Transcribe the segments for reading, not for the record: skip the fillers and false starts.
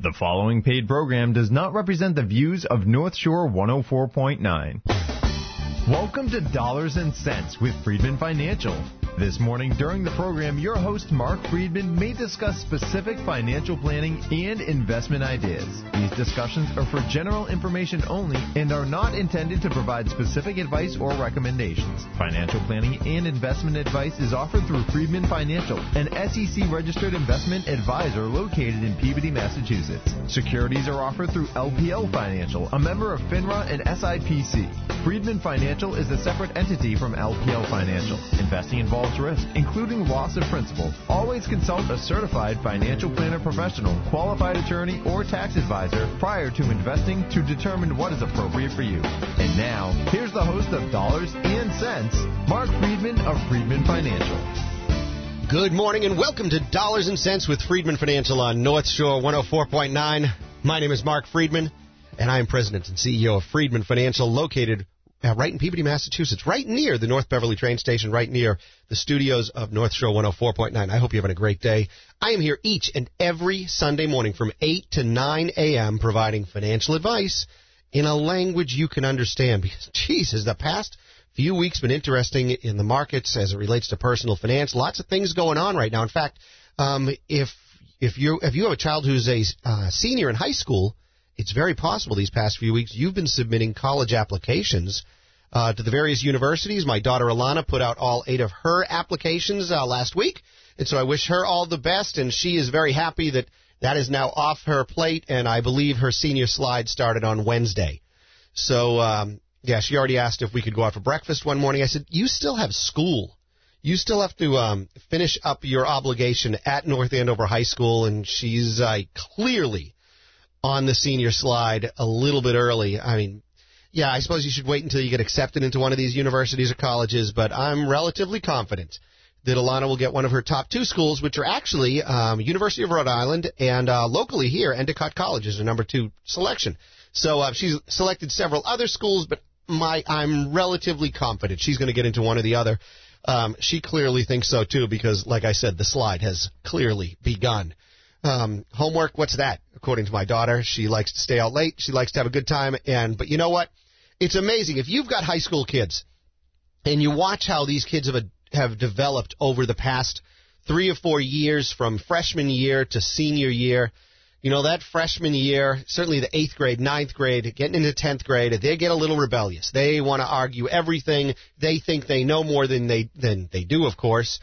The following paid program does not represent the views of North Shore 104.9. Welcome to Dollars and Cents with Friedman Financial. This morning during the program, your host Mark Friedman may discuss specific financial planning and investment ideas. These discussions are for general information only and are not intended to provide specific advice or recommendations. Financial planning and investment advice is offered through Friedman Financial, an SEC-registered investment advisor located in Peabody, Massachusetts. Securities are offered through LPL Financial, a member of FINRA and SIPC. Friedman Financial is a separate entity from LPL Financial. Investing involves risk, including loss of principal. Always consult a certified financial planner professional, qualified attorney, or tax advisor prior to investing to determine what is appropriate for you. And now, here's the host of Dollars and Cents, Mark Friedman of Friedman Financial. Good morning and welcome to Dollars and Cents with Friedman Financial on North Shore 104.9. My name is Mark Friedman, and I am president and CEO of Friedman Financial, located right in Peabody, Massachusetts, right near the North Beverly train station, right near the studios of North Shore 104.9. I hope you're having a great day. I am here each and every Sunday morning from 8 to 9 a.m. providing financial advice in a language you can understand. Because, geez, has the past few weeks been interesting in the markets as it relates to personal finance. Lots of things going on right now. In fact, if you have a child who's a senior in high school, it's very possible these past few weeks you've been submitting college applications to the various universities. My daughter Alana put out all 8 of her applications last week, and so I wish her all the best, and she is very happy that that is now off her plate, and I believe her senior slide started on Wednesday. So, she already asked if we could go out for breakfast one morning. I said, you still have school. You still have to finish up your obligation at North Andover High School, and she's clearly on the senior slide a little bit early. I mean, I suppose you should wait until you get accepted into one of these universities or colleges, but I'm relatively confident that Alana will get one of her top 2 schools, which are actually University of Rhode Island and locally here, Endicott College is her number 2 selection. So she's selected several other schools, but I'm relatively confident she's going to get into one or the other. She clearly thinks so, too, because, like I said, the slide has clearly begun. Homework, what's that? According to my daughter, she likes to stay out late. She likes to have a good time. But you know what? It's amazing. If you've got high school kids and you watch how these kids have developed over the past 3 or 4 years from freshman year to senior year, you know, that freshman year, certainly the 8th grade, 9th grade, getting into 10th grade, they get a little rebellious. They want to argue everything. They think they know more than they do, of course.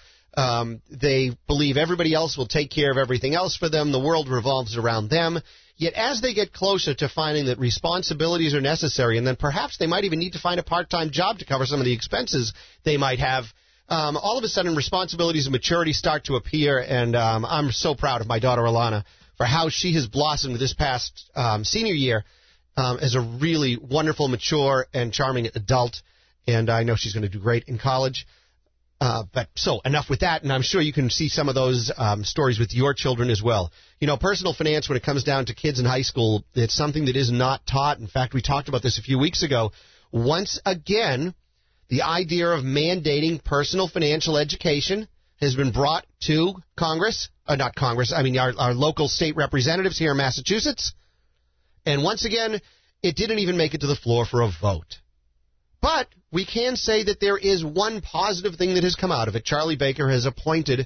They believe everybody else will take care of everything else for them. The world revolves around them. Yet as they get closer to finding that responsibilities are necessary, and then perhaps they might even need to find a part-time job to cover some of the expenses they might have, all of a sudden responsibilities and maturity start to appear, and I'm so proud of my daughter Alana for how she has blossomed this past senior year as a really wonderful, mature, and charming adult, and I know she's going to do great in college. So enough with that, and I'm sure you can see some of those stories with your children as well. You know, personal finance, when it comes down to kids in high school, it's something that is not taught. In fact, we talked about this a few weeks ago. Once again, the idea of mandating personal financial education has been brought to Congress, not Congress, I mean our local state representatives here in Massachusetts. And once again, it didn't even make it to the floor for a vote. But we can say that there is one positive thing that has come out of it. Charlie Baker has appointed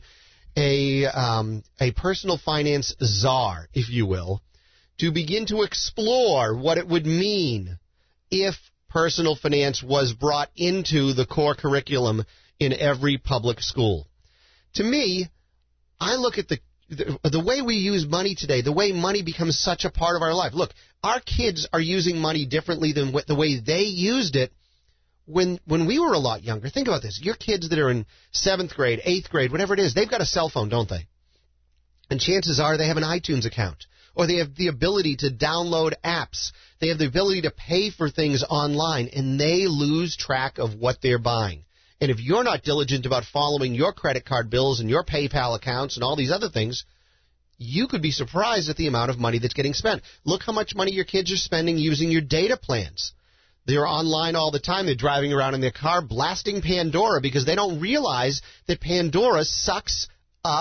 a personal finance czar, if you will, to begin to explore what it would mean if personal finance was brought into the core curriculum in every public school. To me, I look at the way we use money today, the way money becomes such a part of our life. Look, our kids are using money differently than the way they used it when we were a lot younger. Think about this. Your kids that are in 7th grade, 8th grade, whatever it is, they've got a cell phone, don't they? And chances are they have an iTunes account, or they have the ability to download apps. They have the ability to pay for things online, and they lose track of what they're buying. And if you're not diligent about following your credit card bills and your PayPal accounts and all these other things, you could be surprised at the amount of money that's getting spent. Look how much money your kids are spending using your data plans. They're online all the time. They're driving around in their car blasting Pandora because they don't realize that Pandora sucks up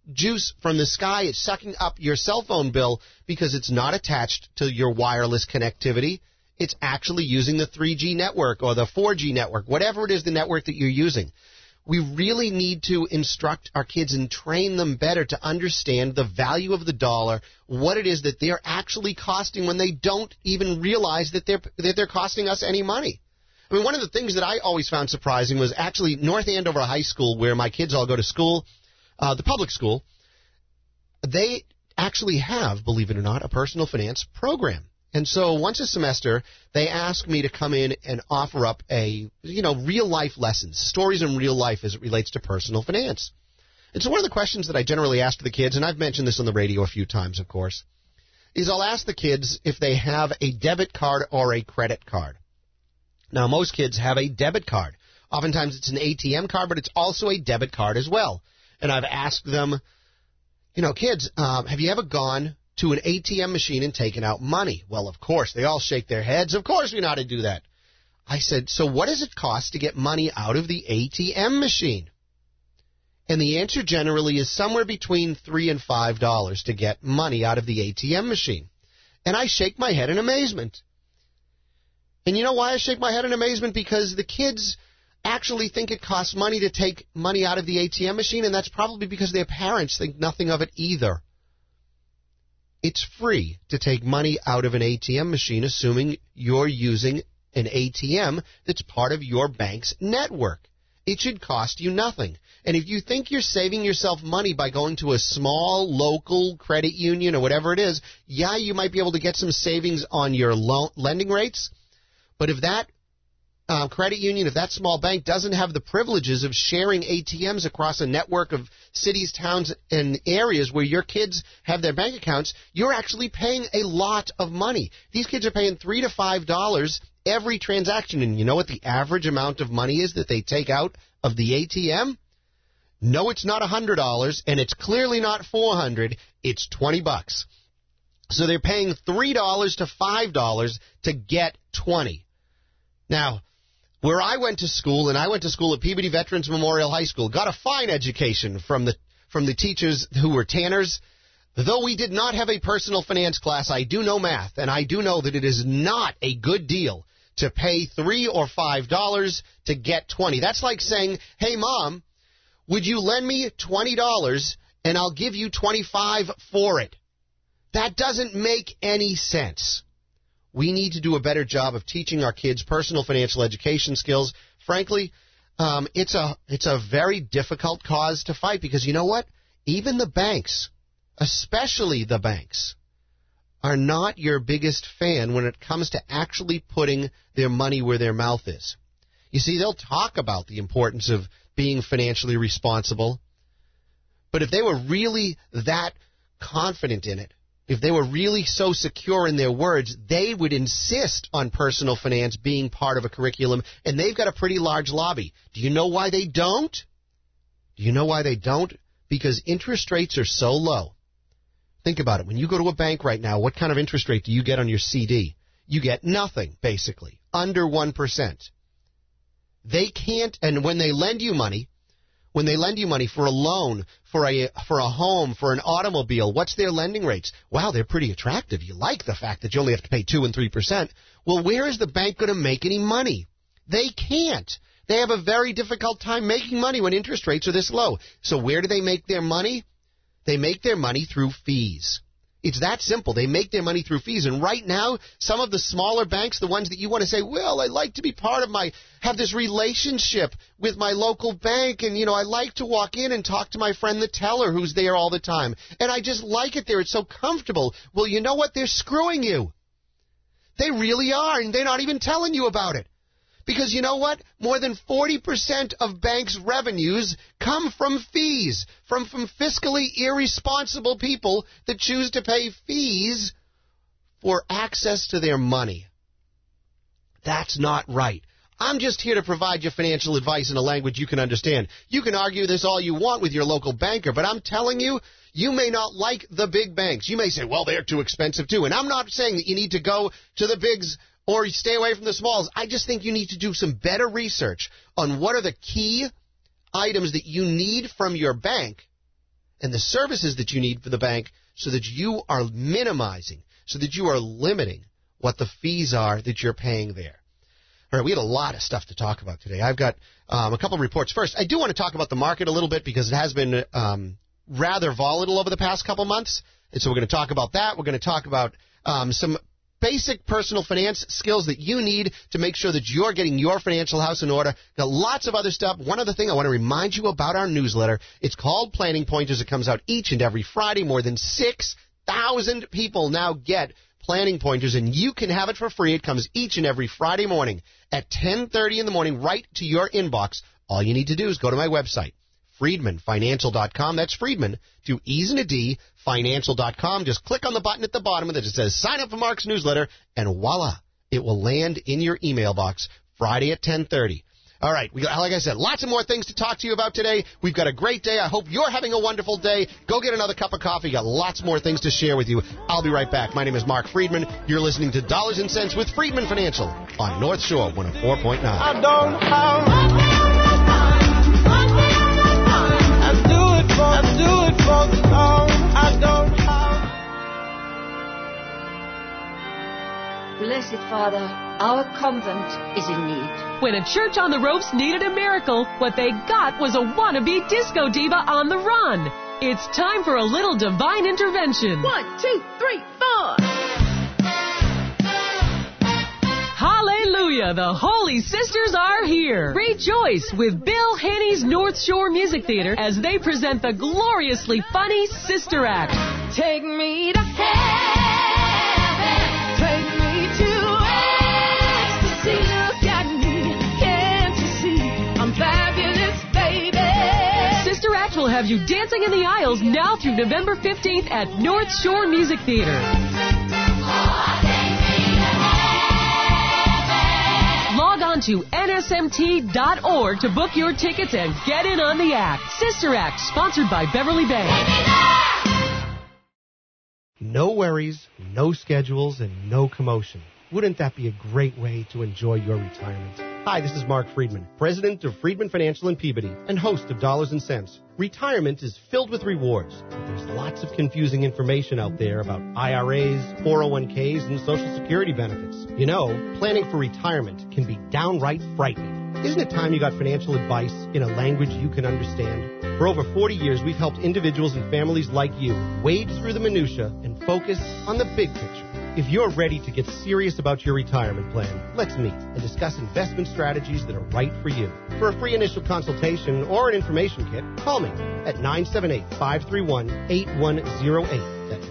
juice from the sky. It's sucking up your cell phone bill because it's not attached to your wireless connectivity. It's actually using the 3G network or the 4G network, whatever it is, the network that you're using. We really need to instruct our kids and train them better to understand the value of the dollar, what it is that they're actually costing when they don't even realize that they're costing us any money. I mean, one of the things that I always found surprising was actually North Andover High School, where my kids all go to school, the public school. They actually have, believe it or not, a personal finance program. And so once a semester, they ask me to come in and offer up real-life lessons, stories in real life as it relates to personal finance. And so one of the questions that I generally ask the kids, and I've mentioned this on the radio a few times, of course, is I'll ask the kids if they have a debit card or a credit card. Now, most kids have a debit card. Oftentimes it's an ATM card, but it's also a debit card as well. And I've asked them, kids, have you ever gone to an ATM machine and taken out money? Well, of course. They all shake their heads. Of course we know how to do that. I said, so what does it cost to get money out of the ATM machine? And the answer generally is somewhere between $3 and $5 to get money out of the ATM machine. And I shake my head in amazement. And you know why I shake my head in amazement? Because the kids actually think it costs money to take money out of the ATM machine, and that's probably because their parents think nothing of it either. It's free to take money out of an ATM machine, assuming you're using an ATM that's part of your bank's network. It should cost you nothing. And if you think you're saving yourself money by going to a small local credit union or whatever it is, yeah, you might be able to get some savings on your lending rates. But if that credit union, if that small bank doesn't have the privileges of sharing ATMs across a network of cities, towns, and areas where your kids have their bank accounts, you're actually paying a lot of money. These kids are paying $3 to $5 every transaction. And you know what the average amount of money is that they take out of the ATM? No, it's not $100, and it's clearly not $400. It's $20. So they're paying $3 to $5 to get 20. Now, where I went to school, and I went to school at Peabody Veterans Memorial High School, got a fine education from the teachers who were tanners. Though we did not have a personal finance class, I do know math, and I do know that it is not a good deal to pay $3 or $5 to get 20. That's like saying, hey, Mom, would you lend me $20 and I'll give you $25 for it? That doesn't make any sense. We need to do a better job of teaching our kids personal financial education skills. Frankly, it's a very difficult cause to fight because you know what? Even the banks, especially the banks, are not your biggest fan when it comes to actually putting their money where their mouth is. You see, they'll talk about the importance of being financially responsible, but if they were really that confident in it, if they were really so secure in their words, they would insist on personal finance being part of a curriculum, and they've got a pretty large lobby. Do you know why they don't? Do you know why they don't? Because interest rates are so low. Think about it. When you go to a bank right now, what kind of interest rate do you get on your CD? You get nothing, basically, under 1%. They can't, and when they lend you money for a loan, for a home, for an automobile, what's their lending rates? Wow, they're pretty attractive. You like the fact that you only have to pay 2 and 3%. Well, where is the bank going to make any money? They can't. They have a very difficult time making money when interest rates are this low. So where do they make their money? They make their money through fees. It's that simple. They make their money through fees. And right now, some of the smaller banks, the ones that you want to say, well, I like to be part of have this relationship with my local bank. And, I like to walk in and talk to my friend, the teller, who's there all the time. And I just like it there. It's so comfortable. Well, you know what? They're screwing you. They really are. And they're not even telling you about it. Because you know what? More than 40% of banks' revenues come from fees, from fiscally irresponsible people that choose to pay fees for access to their money. That's not right. I'm just here to provide you financial advice in a language you can understand. You can argue this all you want with your local banker, but I'm telling you, you may not like the big banks. You may say, well, they're too expensive too. And I'm not saying that you need to go to the bigs or stay away from the smalls. I just think you need to do some better research on what are the key items that you need from your bank and the services that you need for the bank so that you are minimizing, so that you are limiting what the fees are that you're paying there. All right, we have a lot of stuff to talk about today. I've got a couple of reports. First, I do want to talk about the market a little bit because it has been rather volatile over the past couple months. And so we're going to talk about that. We're going to talk about some basic personal finance skills that you need to make sure that you're getting your financial house in order. Got lots of other stuff. One other thing I want to remind you about our newsletter. It's called Planning Pointers. It comes out each and every Friday. More than 6,000 people now get Planning Pointers, and you can have it for free. It comes each and every Friday morning at 10:30 in the morning right to your inbox. All you need to do is go to my website, FriedmanFinancial.com. That's Friedman, to E's and a D, Financial.com. Just click on the button at the bottom that says sign up for Mark's newsletter, and voila, it will land in your email box Friday at 10:30. All right, like I said, lots of more things to talk to you about today. We've got a great day. I hope you're having a wonderful day. Go get another cup of coffee. Got lots more things to share with you. I'll be right back. My name is Mark Friedman. You're listening to Dollars and Cents with Friedman Financial on North Shore 104.9. I do it for the song. I don't have. Blessed Father, our convent is in need. When a church on the ropes needed a miracle, what they got was a wannabe disco diva on the run. It's time for a little divine intervention. 1, 2, 3, 4. Hallelujah! The Holy Sisters are here. Rejoice with Bill Haney's North Shore Music Theater as they present the gloriously funny Sister Act. Take me to heaven. Take me to ecstasy. Look at me. Can't you see? I'm fabulous, baby. Sister Act will have you dancing in the aisles now through November 15th at North Shore Music Theater. Log on to nsmt.org to book your tickets and get in on the act. Sister Act, sponsored by Beverly Bank. No worries, no schedules, and no commotion. Wouldn't that be a great way to enjoy your retirement? Hi, this is Mark Friedman, president of Friedman Financial in Peabody and host of Dollars and Cents. Retirement is filled with rewards, but there's lots of confusing information out there about IRAs, 401ks, and Social Security benefits. You know, planning for retirement can be downright frightening. Isn't it time you got financial advice in a language you can understand? For over 40 years, we've helped individuals and families like you wade through the minutia and focus on the big picture. If you're ready to get serious about your retirement plan, let's meet and discuss investment strategies that are right for you. For a free initial consultation or an information kit, call me at 978-531-8108. That's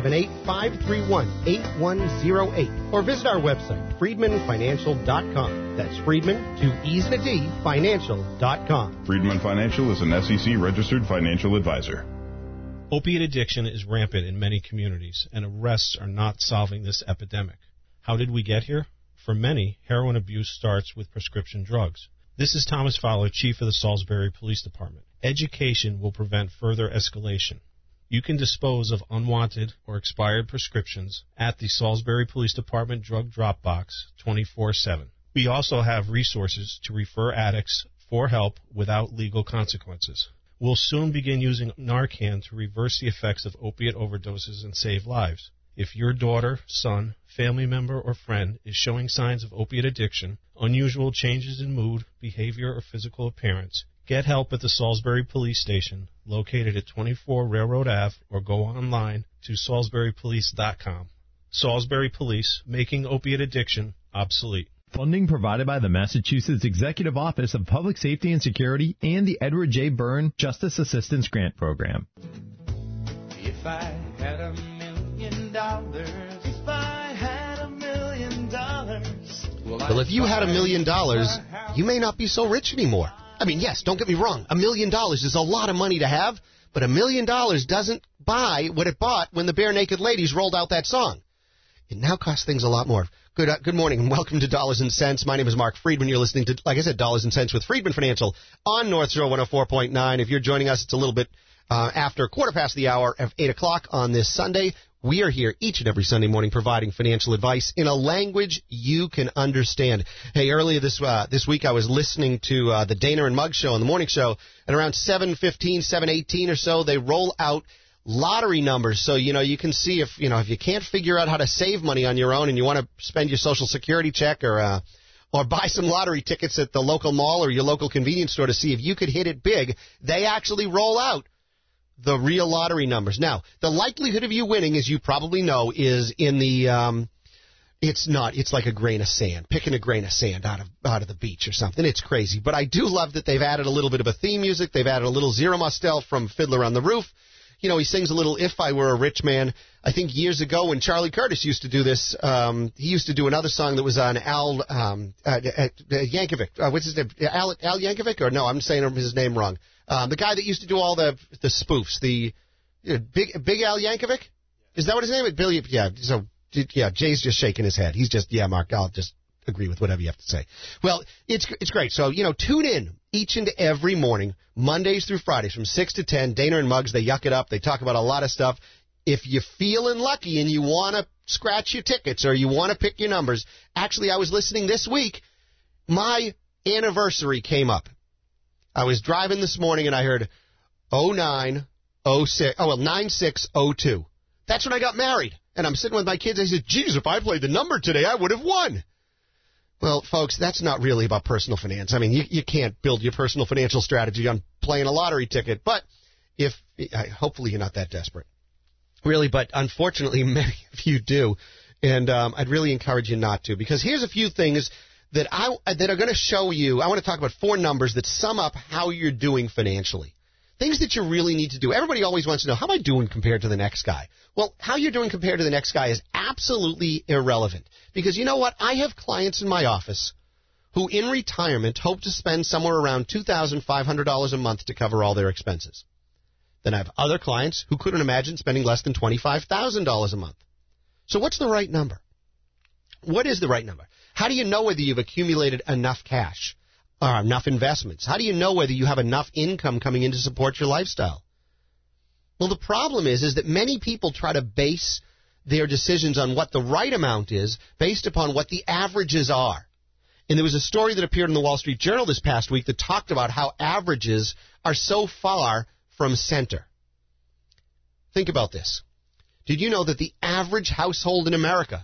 978-531-8108. Or visit our website, FriedmanFinancial.com. That's Friedman, 2 E's and a D, Financial.com. Friedman Financial is an SEC-registered financial advisor. Opiate addiction is rampant in many communities, and arrests are not solving this epidemic. How did we get here? For many, heroin abuse starts with prescription drugs. This is Thomas Fowler, Chief of the Salisbury Police Department. Education will prevent further escalation. You can dispose of unwanted or expired prescriptions at the Salisbury Police Department Drug Drop Box 24/7. We also have resources to refer addicts for help without legal consequences. We'll soon begin using Narcan to reverse the effects of opiate overdoses and save lives. If your daughter, son, family member, or friend is showing signs of opiate addiction, unusual changes in mood, behavior, or physical appearance, get help at the Salisbury Police Station, located at 24 Railroad Ave, or go online to salisburypolice.com. Salisbury Police, making opiate addiction obsolete. Funding provided by the Massachusetts Executive Office of Public Safety and Security and the Edward J. Byrne Justice Assistance Grant Program. If I had $1 million, if I had $1 million, Well, if you had $1 million, you may not be so rich anymore. I mean, yes, don't get me wrong. $1 million is a lot of money to have, but $1 million doesn't buy what it bought when the Bare Naked Ladies rolled out that song. It now costs things a lot more. Good morning and welcome to Dollars and Cents. My name is Mark Friedman. You're listening to, like I said, Dollars and Cents with Friedman Financial on North Shore 104.9. If you're joining us, it's a little bit after 1/4 past the hour of 8 o'clock on this Sunday. We are here each and every Sunday morning providing financial advice in a language you can understand. Hey, earlier this week I was listening to the Dana and Mugg show on the morning show, and around 7:15, 7:18 or so, they roll out lottery numbers. So, you can see if you can't figure out how to save money on your own and you want to spend your Social Security check or buy some lottery tickets at the local mall or your local convenience store to see if you could hit it big, they actually roll out the real lottery numbers. Now, the likelihood of you winning, as you probably know, is in the it's like a grain of sand, picking a grain of sand out of the beach or something. It's crazy. But I do love that they've added a little bit of a theme music. They've added a little Zero Mostel from Fiddler on the Roof. He sings a little If I Were a Rich Man. I think years ago when Charlie Curtis used to do this, he used to do another song that was on Al Yankovic. What's his name? Al Yankovic? Or no, I'm saying his name wrong. The guy that used to do all the spoofs, the Big Al Yankovic? Is that what his name is? Billy? Yeah. So Jay's just shaking his head. He's just, Mark, I'll just agree with whatever you have to say. Well, it's great. So, tune in each and every morning, Mondays through Fridays from 6 to 10. Dana and Muggs, they yuck it up. They talk about a lot of stuff. If you're feeling lucky and you want to scratch your tickets or you want to pick your numbers, actually, I was listening this week. My anniversary came up. I was driving this morning and I heard 9602. That's when I got married. And I'm sitting with my kids. I said, geez, if I played the number today, I would have won. Well, folks, that's not really about personal finance. I mean, you can't build your personal financial strategy on playing a lottery ticket. But hopefully you're not that desperate. Really, but unfortunately, many of you do. And I'd really encourage you not to. Because here's a few things that are going to show you. I want to talk about 4 numbers that sum up how you're doing financially. Things that you really need to do. Everybody always wants to know, how am I doing compared to the next guy? Well, how you're doing compared to the next guy is absolutely irrelevant. Because you know what? I have clients in my office who, in retirement, hope to spend somewhere around $2,500 a month to cover all their expenses. Then I have other clients who couldn't imagine spending less than $25,000 a month. So what's the right number? What is the right number? How do you know whether you've accumulated enough cash or enough investments? How do you know whether you have enough income coming in to support your lifestyle? Well, the problem is that many people try to base their decisions on what the right amount is based upon what the averages are. And there was a story that appeared in the Wall Street Journal this past week that talked about how averages are so far from center. Think about this. Did you know that the average household in America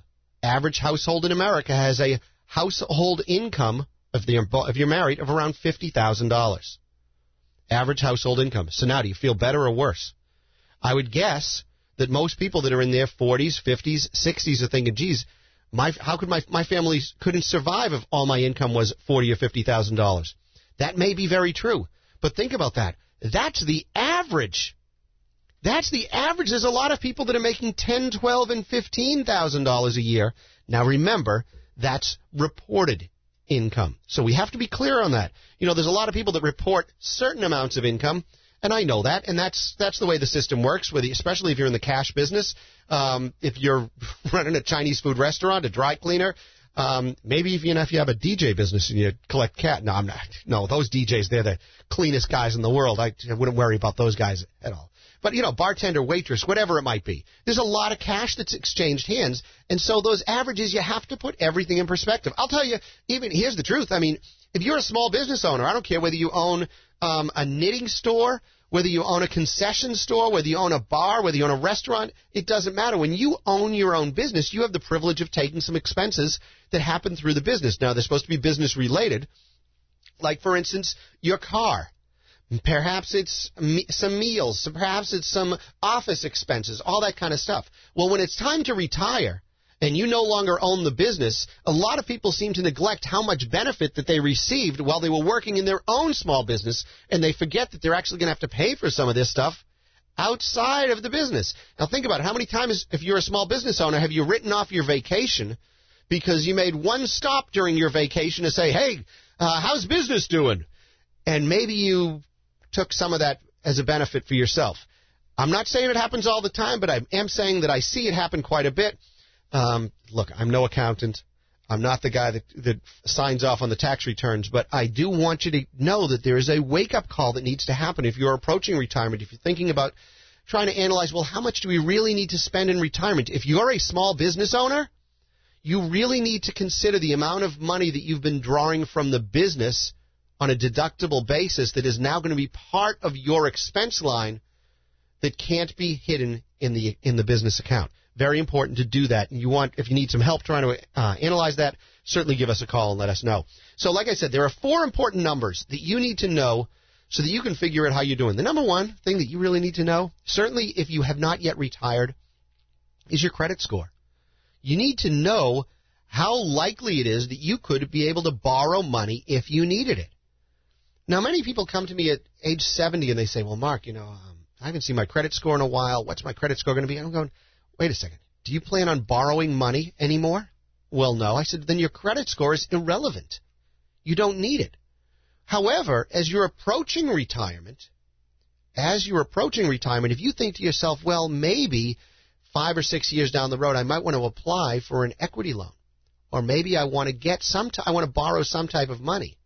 has a household income, if you're married, of around $50,000. Average household income. So now, do you feel better or worse? I would guess that most people that are in their 40s, 50s, 60s are thinking, geez, how could my family couldn't survive if all my income was $40,000 or $50,000? That may be very true. But think about that. That's the average. That's the average. There's a lot of people that are making $10,000, $12,000, and $15,000 a year. Now, remember, that's reported income. So we have to be clear on that. There's a lot of people that report certain amounts of income, and I know that, and that's the way the system works, especially if you're in the cash business. If you're running a Chinese food restaurant, a dry cleaner, maybe if you have a DJ business and you collect cat. No, I'm not. No, those DJs, they're the cleanest guys in the world. I wouldn't worry about those guys at all. But, bartender, waitress, whatever it might be. There's a lot of cash that's exchanged hands. And so those averages, you have to put everything in perspective. I'll tell you, here's the truth. I mean, if you're a small business owner, I don't care whether you own a knitting store, whether you own a concession store, whether you own a bar, whether you own a restaurant, it doesn't matter. When you own your own business, you have the privilege of taking some expenses that happen through the business. Now, they're supposed to be business related. Like, for instance, your car. Perhaps it's some meals. Perhaps it's some office expenses, all that kind of stuff. Well, when it's time to retire and you no longer own the business, a lot of people seem to neglect how much benefit that they received while they were working in their own small business, and they forget that they're actually going to have to pay for some of this stuff outside of the business. Now, think about it. How many times, if you're a small business owner, have you written off your vacation because you made one stop during your vacation to say, hey, how's business doing? And maybe you took some of that as a benefit for yourself. I'm not saying it happens all the time, but I am saying that I see it happen quite a bit. Look, I'm no accountant. I'm not the guy that signs off on the tax returns, but I do want you to know that there is a wake-up call that needs to happen if you're approaching retirement, if you're thinking about trying to analyze, well, how much do we really need to spend in retirement? If you're a small business owner, you really need to consider the amount of money that you've been drawing from the business on a deductible basis that is now going to be part of your expense line that can't be hidden in the business account. Very important to do that. And if you need some help trying to analyze that, certainly give us a call and let us know. So like I said, there are 4 important numbers that you need to know so that you can figure out how you're doing. The number one thing that you really need to know, certainly if you have not yet retired, is your credit score. You need to know how likely it is that you could be able to borrow money if you needed it. Now, many people come to me at age 70 and they say, well, Mark, I haven't seen my credit score in a while. What's my credit score going to be? I'm going, wait a second. Do you plan on borrowing money anymore? Well, no. I said, then your credit score is irrelevant. You don't need it. However, as you're approaching retirement, if you think to yourself, well, maybe 5 or 6 years down the road, I might want to apply for an equity loan, or maybe I want to borrow some type of money.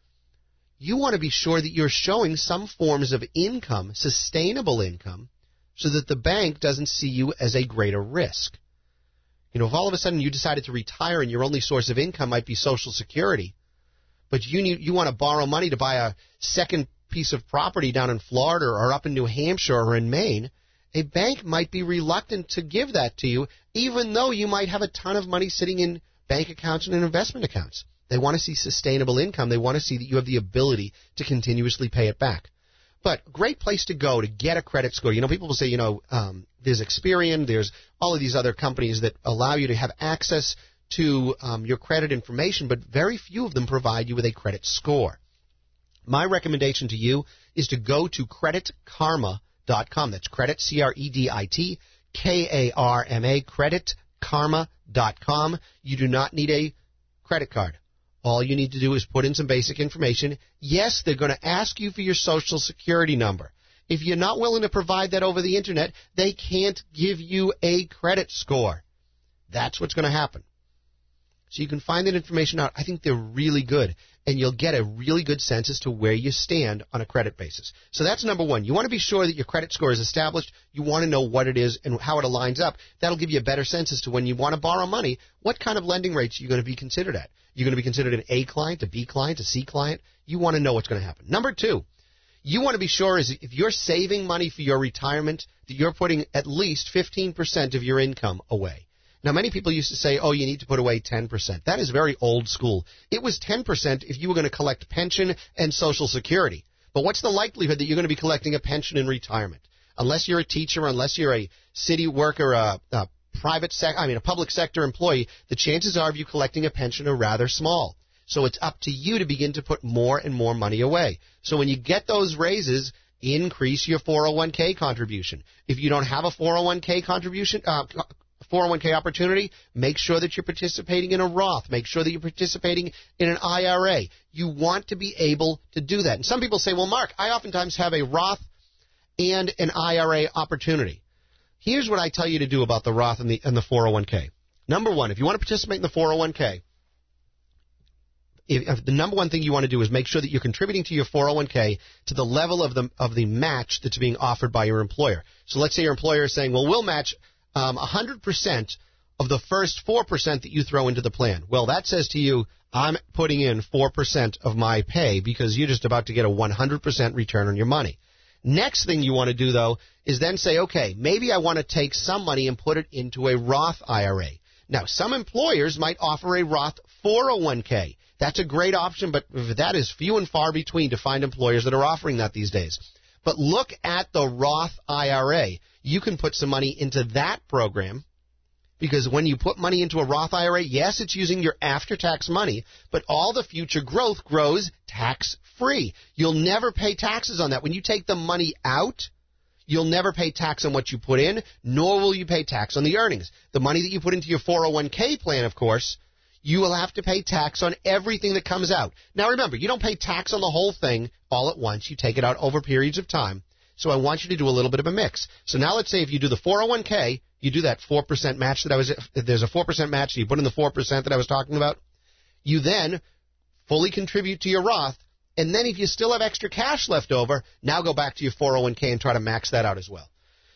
You want to be sure that you're showing some forms of income, sustainable income, so that the bank doesn't see you as a greater risk. If all of a sudden you decided to retire and your only source of income might be Social Security, but you want to borrow money to buy a second piece of property down in Florida or up in New Hampshire or in Maine, a bank might be reluctant to give that to you, even though you might have a ton of money sitting in bank accounts and in investment accounts. They want to see sustainable income. They want to see that you have the ability to continuously pay it back. But great place to go to get a credit score. People will say, there's Experian, there's all of these other companies that allow you to have access to your credit information, but very few of them provide you with a credit score. My recommendation to you is to go to creditkarma.com. That's credit, CREDIT, KARMA, creditkarma.com. You do not need a credit card. All you need to do is put in some basic information. Yes, they're going to ask you for your Social Security number. If you're not willing to provide that over the Internet, they can't give you a credit score. That's what's going to happen. So you can find that information out. I think they're really good, and you'll get a really good sense as to where you stand on a credit basis. So that's number one. You want to be sure that your credit score is established. You want to know what it is and how it aligns up. That'll give you a better sense as to when you want to borrow money, what kind of lending rates are you going to be considered at. You're going to be considered an A client, a B client, a C client. You want to know what's going to happen. Number two, you want to be sure is if you're saving money for your retirement, that you're putting at least 15% of your income away. Now, many people used to say, you need to put away 10%. That is very old school. It was 10% if you were going to collect pension and Social Security. But what's the likelihood that you're going to be collecting a pension in retirement? Unless you're a teacher, unless you're a city worker, a public sector employee, the chances are of you collecting a pension are rather small. So it's up to you to begin to put more and more money away. So when you get those raises, increase your 401k contribution. If you don't have a 401k contribution, 401k opportunity, make sure that you're participating in a Roth. Make sure that you're participating in an IRA. You want to be able to do that. And some people say, well, Mark, I oftentimes have a Roth and an IRA opportunity. Here's what I tell you to do about the Roth and the 401k. Number one, if you want to participate in the 401k, the number one thing you want to do is make sure that you're contributing to your 401k to the level of the match that's being offered by your employer. So let's say your employer is saying, well, we'll match 100% of the first 4% that you throw into the plan. Well, that says to you, I'm putting in 4% of my pay because you're just about to get a 100% return on your money. Next thing you want to do, though, is then say, okay, maybe I want to take some money and put it into a Roth IRA. Now, some employers might offer a Roth 401k. That's a great option, but that is few and far between to find employers that are offering that these days. But look at the Roth IRA. You can put some money into that program because when you put money into a Roth IRA, yes, it's using your after-tax money, but all the future growth grows tax-free. You'll never pay taxes on that. When you take the money out, you'll never pay tax on what you put in, nor will you pay tax on the earnings. The money that you put into your 401k plan, of course, you will have to pay tax on everything that comes out. Now, remember, you don't pay tax on the whole thing all at once. You take it out over periods of time. So I want you to do a little bit of a mix. So now let's say if you do the 401k, you do that 4% match there's a 4% match, you put in the 4% that I was talking about. You then fully contribute to your Roth, and then if you still have extra cash left over, now go back to your 401k and try to max that out as well.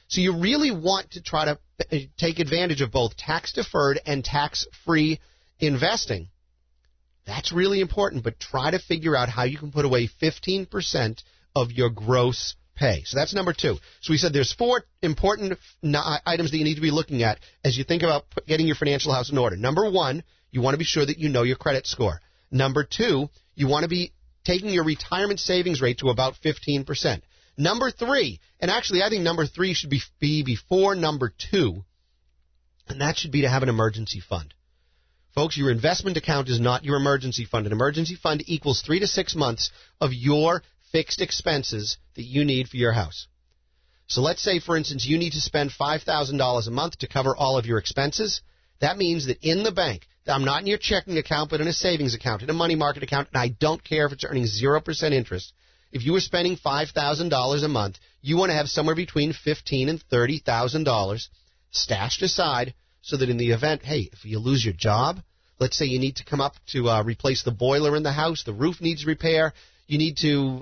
So you really want to try to take advantage of both tax-deferred and tax-free investing. That's really important, but try to figure out how you can put away 15% of your gross pay. So that's number 2. So we said there's 4 important items that you need to be looking at as you think about getting your financial house in order. Number 1, you want to be sure that you know your credit score. Number 2, you want to be taking your retirement savings rate to about 15%. Number 3, and actually I think number 3 should be before number 2, and that should be to have an emergency fund. Folks, your investment account is not your emergency fund. An emergency fund equals 3 to 6 months of your fixed expenses that you need for your house. So let's say, for instance, you need to spend $5,000 a month to cover all of your expenses. That means that in the bank, I'm not in your checking account, but in a savings account, in a money market account, and I don't care if it's earning 0% interest. If you were spending $5,000 a month, you want to have somewhere between $15,000 and $30,000 stashed aside so that in the event, hey, if you lose your job, let's say you need to come up to replace the boiler in the house, the roof needs repair, you need to,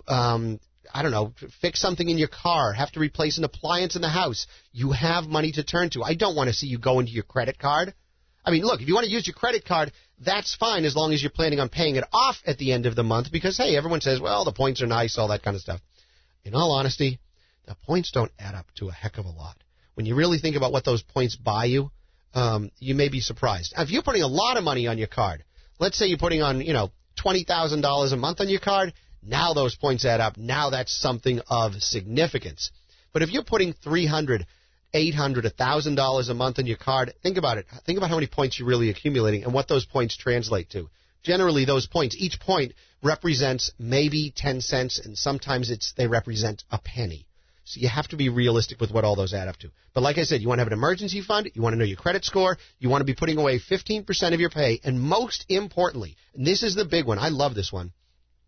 fix something in your car, have to replace an appliance in the house, you have money to turn to. I don't want to see you go into your credit card. I mean, look, if you want to use your credit card, that's fine as long as you're planning on paying it off at the end of the month because, hey, everyone says, well, the points are nice, all that kind of stuff. In all honesty, the points don't add up to a heck of a lot. When you really think about what those points buy you, you may be surprised. If you're putting a lot of money on your card, let's say you're putting on, $20,000 a month on your card, now those points add up. Now that's something of significance. But if you're putting $300, $800, $1,000 a month on your card, think about it. Think about how many points you're really accumulating and what those points translate to. Generally, those points, each point represents maybe 10 cents, and sometimes they represent a penny. So you have to be realistic with what all those add up to. But like I said, you want to have an emergency fund, you want to know your credit score, you want to be putting away 15% of your pay, and most importantly, and this is the big one, I love this one,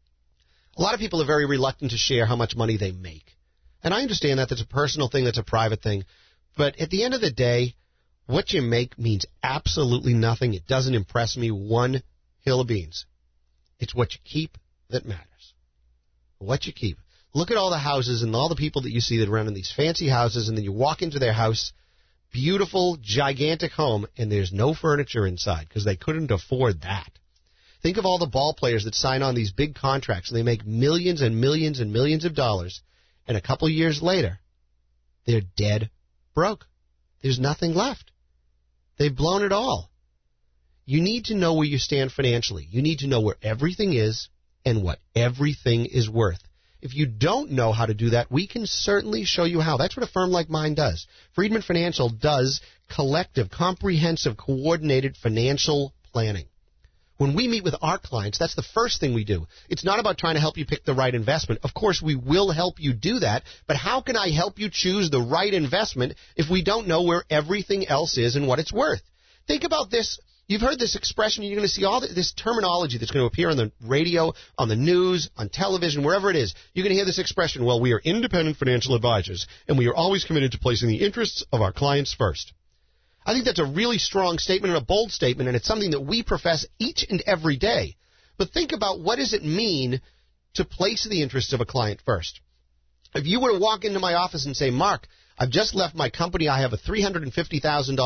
a lot of people are very reluctant to share how much money they make. And I understand that that's a personal thing, that's a private thing. But at the end of the day, what you make means absolutely nothing. It doesn't impress me one hill of beans. It's what you keep that matters. What you keep. Look at all the houses and all the people that you see that run in these fancy houses, and then you walk into their house, beautiful, gigantic home, and there's no furniture inside because they couldn't afford that. Think of all the ball players that sign on these big contracts, and they make millions and millions and millions of dollars, and a couple years later, they're dead broke. There's nothing left. They've blown it all. You need to know where you stand financially. You need to know where everything is and what everything is worth. If you don't know how to do that, we can certainly show you how. That's what a firm like mine does. Friedman Financial does collective, comprehensive, coordinated financial planning. When we meet with our clients, that's the first thing we do. It's not about trying to help you pick the right investment. Of course, we will help you do that, but how can I help you choose the right investment if we don't know where everything else is and what it's worth? Think about this. You've heard this expression. You're going to see all this terminology that's going to appear on the radio, on the news, on television, wherever it is. You're going to hear this expression, well, we are independent financial advisors, and we are always committed to placing the interests of our clients first. I think that's a really strong statement and a bold statement, and it's something that we profess each and every day. But think about what does it mean to place the interests of a client first. If you were to walk into my office and say, Mark, I've just left my company. I have a $350,000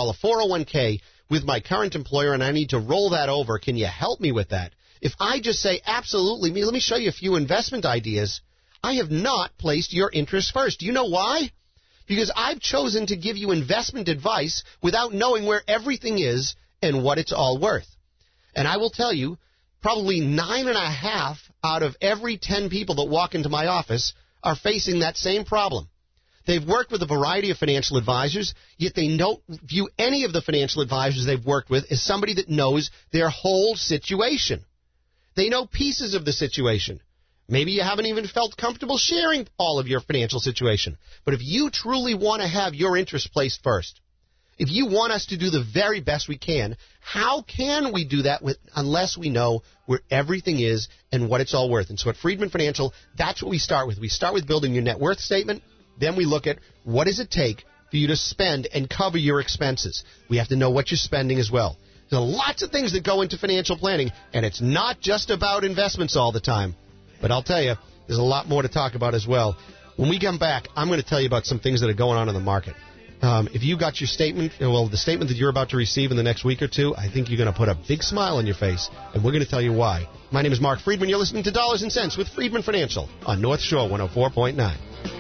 401k with my current employer, and I need to roll that over. Can you help me with that? If I just say, absolutely, let me show you a few investment ideas, I have not placed your interests first. Do you know why? Because I've chosen to give you investment advice without knowing where everything is and what it's all worth. And I will tell you, probably 9.5 out of every 10 people that walk into my office are facing that same problem. They've worked with a variety of financial advisors, yet they don't view any of the financial advisors they've worked with as somebody that knows their whole situation. They know pieces of the situation. Maybe you haven't even felt comfortable sharing all of your financial situation. But if you truly want to have your interests placed first, if you want us to do the very best we can, how can we do that unless we know where everything is and what it's all worth? And so at Friedman Financial, that's what we start with. We start with building your net worth statement. Then we look at what does it take for you to spend and cover your expenses. We have to know what you're spending as well. There are lots of things that go into financial planning, and it's not just about investments all the time. But I'll tell you, there's a lot more to talk about as well. When we come back, I'm going to tell you about some things that are going on in the market. If you got your statement, the statement that you're about to receive in the next week or two, I think you're going to put a big smile on your face, and we're going to tell you why. My name is Mark Friedman. You're listening to Dollars and Cents with Friedman Financial on North Shore 104.9.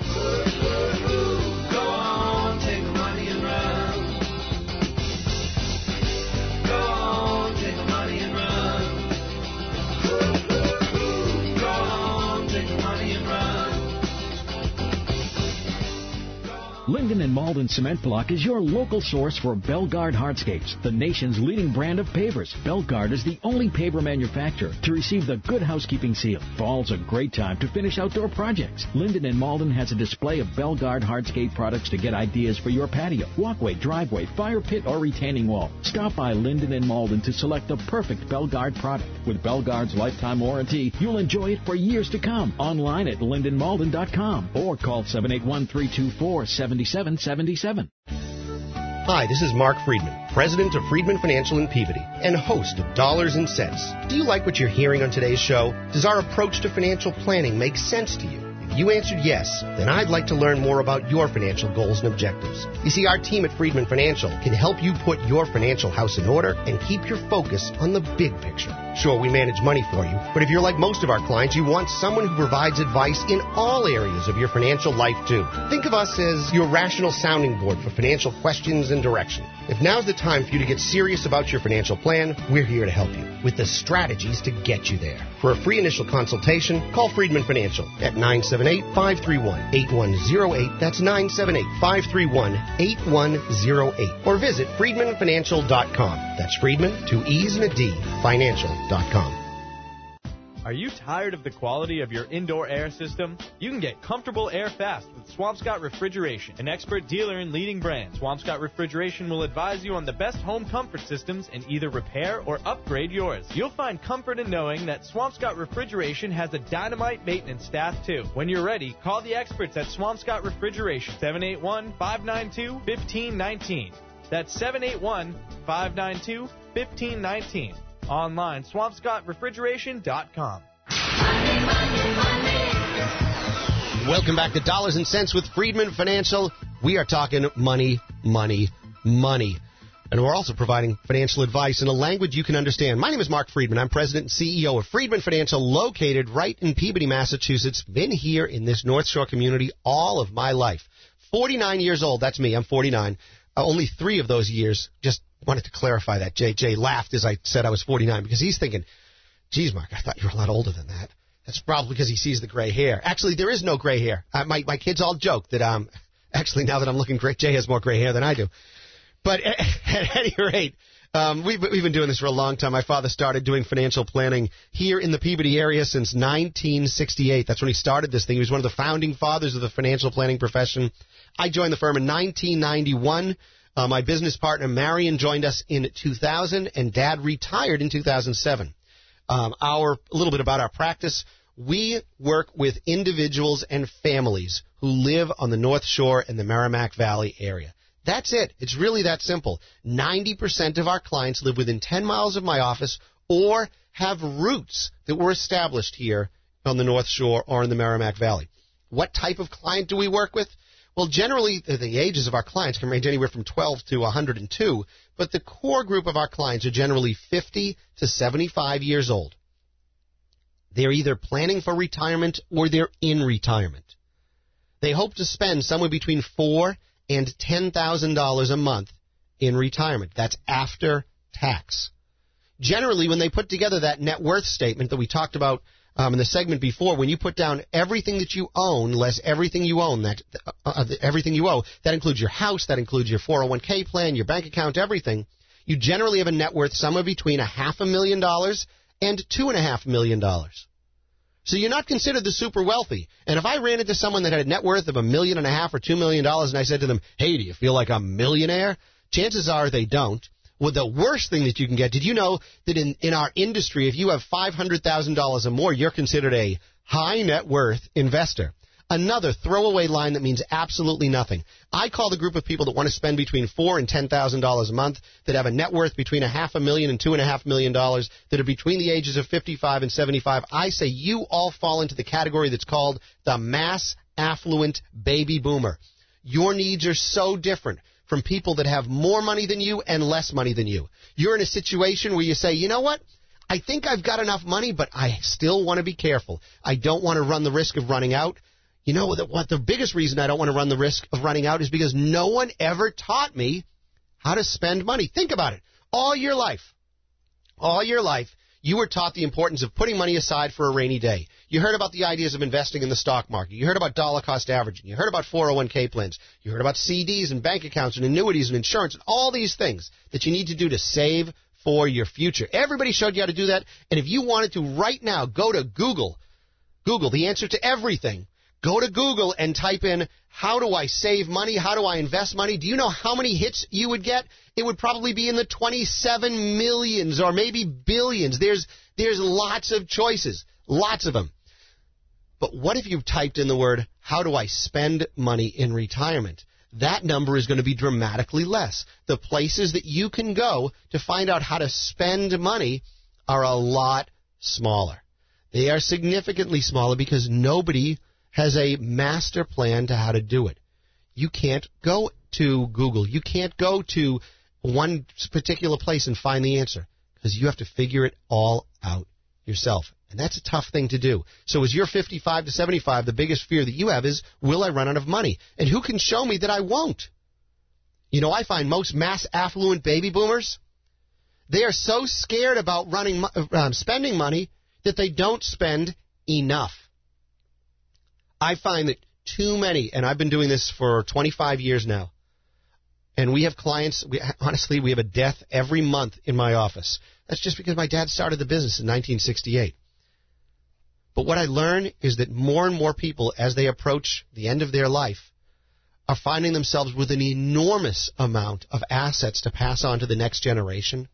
Linden and Malden Cement Block is your local source for Belgard Hardscapes, the nation's leading brand of pavers. Belgard is the only paver manufacturer to receive the Good Housekeeping seal. Fall's a great time to finish outdoor projects. Linden and Malden has a display of Belgard Hardscape products to get ideas for your patio, walkway, driveway, fire pit, or retaining wall. Stop by Linden and Malden to select the perfect Belgard product. With Belgard's lifetime warranty, you'll enjoy it for years to come. Online at lindenmalden.com or call 781-324-7777. Hi, this is Mark Friedman, president of Friedman Financial in Peabody and host of Dollars and Cents. Do you like what you're hearing on today's show? Does our approach to financial planning make sense to you? If you answered yes, then I'd like to learn more about your financial goals and objectives. You see, our team at Friedman Financial can help you put your financial house in order and keep your focus on the big picture. Sure, we manage money for you, but if you're like most of our clients, you want someone who provides advice in all areas of your financial life, too. Think of us as your rational sounding board for financial questions and direction. If now's the time for you to get serious about your financial plan, we're here to help you with the strategies to get you there. For a free initial consultation, call Friedman Financial at 978-531-8108. That's 978-531-8108. Or visit friedmanfinancial.com. That's Friedman, 2 E's and a D, financial.com. Are you tired of the quality of your indoor air system? You can get comfortable air fast with Swampscott Refrigeration, an expert dealer in leading brands. Swampscott Refrigeration will advise you on the best home comfort systems and either repair or upgrade yours. You'll find comfort in knowing that Swampscott Refrigeration has a dynamite maintenance staff too. When you're ready, call the experts at Swampscott Refrigeration, 781-592-1519. That's 781-592-1519. Online, SwampscottRefrigeration.com. Welcome back to Dollars and Cents with Friedman Financial. We are talking money, money, money. And we're also providing financial advice in a language you can understand. My name is Mark Friedman. I'm president and CEO of Friedman Financial, located right in Peabody, Massachusetts. Been here in this North Shore community all of my life. 49 years old. That's me. I'm 49. Only 3 of those years. Just wanted to clarify that. Jay laughed as I said I was 49 because he's thinking, geez, Mark, I thought you were a lot older than that. That's probably because he sees the gray hair. Actually, there is no gray hair. My kids all joke that actually, now that I'm looking great, Jay has more gray hair than I do. But at any rate, we've been doing this for a long time. My father started doing financial planning here in the Peabody area since 1968. That's when he started this thing. He was one of the founding fathers of the financial planning profession. I joined the firm in 1991. My business partner, Marion, joined us in 2000, and Dad retired in 2007. A little bit about our practice. We work with individuals and families who live on the North Shore and the Merrimack Valley area. That's it. It's really that simple. 90% of our clients live within 10 miles of my office or have roots that were established here on the North Shore or in the Merrimack Valley. What type of client do we work with? Well, generally, the ages of our clients can range anywhere from 12 to 102, but the core group of our clients are generally 50 to 75 years old. They're either planning for retirement or they're in retirement. They hope to spend somewhere between $4,000 and $10,000 a month in retirement. That's after tax. Generally, when they put together that net worth statement that we talked about in the segment before, when you put down everything that you own less everything you own, everything you owe, that includes your house, that includes your 401k plan, your bank account, everything, you generally have a net worth somewhere between $500,000 and $2.5 million. So you're not considered the super wealthy. And if I ran into someone that had a net worth of $1.5 million or $2 million and I said to them, hey, do you feel like I'm a millionaire? Chances are they don't. Well, the worst thing that you can get, did you know that in our industry, if you have $500,000 or more, you're considered a high net worth investor? Another throwaway line that means absolutely nothing. I call the group of people that want to spend between $4,000 and $10,000 a month, that have a net worth between $500,000 and $2.5 million, that are between the ages of 55 and 75. I say you all fall into the category that's called the mass affluent baby boomer. Your needs are so different from people that have more money than you and less money than you. You're in a situation where you say, you know what? I think I've got enough money, but I still want to be careful. I don't want to run the risk of running out. You know what? The biggest reason I don't want to run the risk of running out is because no one ever taught me how to spend money. Think about it. All your life, you were taught the importance of putting money aside for a rainy day. You heard about the ideas of investing in the stock market. You heard about dollar cost averaging. You heard about 401k plans. You heard about CDs and bank accounts and annuities and insurance and all these things that you need to do to save for your future. Everybody showed you how to do that. And if you wanted to right now, go to Google, the answer to everything. Go to Google and type in, how do I save money? How do I invest money? Do you know how many hits you would get? It would probably be in the 27 millions or maybe billions. There's lots of choices, lots of them. But what if you typed in the word, how do I spend money in retirement? That number is going to be dramatically less. The places that you can go to find out how to spend money are a lot smaller. They are significantly smaller because nobody has a master plan to how to do it. You can't go to Google. You can't go to one particular place and find the answer because you have to figure it all out yourself. And that's a tough thing to do. So as you're 55 to 75, the biggest fear that you have is, will I run out of money? And who can show me that I won't? You know, I find most mass affluent baby boomers, they are so scared about spending money that they don't spend enough. I find that too many, and I've been doing this for 25 years now, and we have clients, honestly, we have a death every month in my office. That's just because my dad started the business in 1968. But what I learn is that more and more people, as they approach the end of their life, are finding themselves with an enormous amount of assets to pass on to the next generation.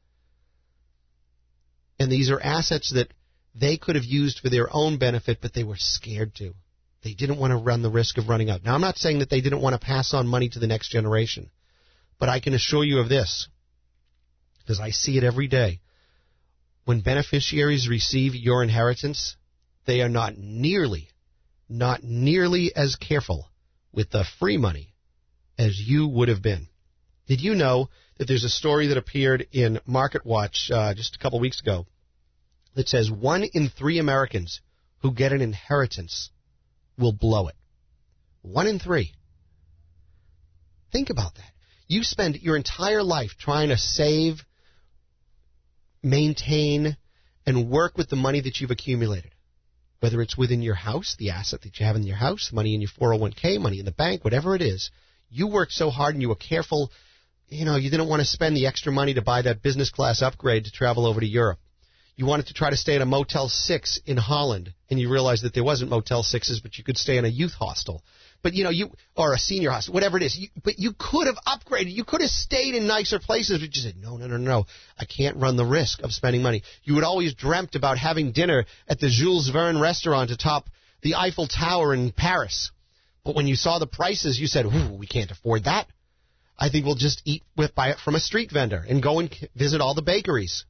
And these are assets that they could have used for their own benefit, but they were scared to. They didn't want to run the risk of running out. Now, I'm not saying that they didn't want to pass on money to the next generation, but I can assure you of this, because I see it every day. When beneficiaries receive your inheritance, they are not nearly as careful with the free money as you would have been. Did you know that there's a story that appeared in MarketWatch just a couple weeks ago that says 1 in 3 Americans who get an inheritance will blow it? 1 in 3. Think about that. You spend your entire life trying to save, maintain, and work with the money that you've accumulated. Whether it's within your house, the asset that you have in your house, money in your 401k, money in the bank, whatever it is, you worked so hard and you were careful. You know, you didn't want to spend the extra money to buy that business class upgrade to travel over to Europe. You wanted to try to stay at a Motel 6 in Holland, and you realized that there wasn't Motel 6s, but you could stay in a youth hostel. But, you know, or a senior hostel, whatever it is. But you could have upgraded. You could have stayed in nicer places, but you said, no. I can't run the risk of spending money. You had always dreamt about having dinner at the Jules Verne restaurant atop the Eiffel Tower in Paris. But when you saw the prices, you said, ooh, we can't afford that. I think we'll just buy it from a street vendor and go and visit all the bakeries.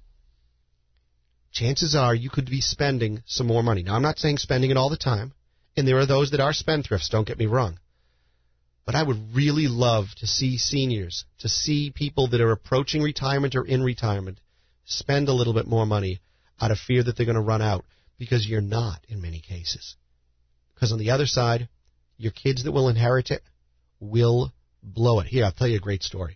Chances are you could be spending some more money. Now, I'm not saying spending it all the time, and there are those that are spendthrifts, don't get me wrong. But I would really love to see seniors, to see people that are approaching retirement or in retirement, spend a little bit more money out of fear that they're going to run out, because you're not in many cases. Because on the other side, your kids that will inherit it will blow it. Here, I'll tell you a great story.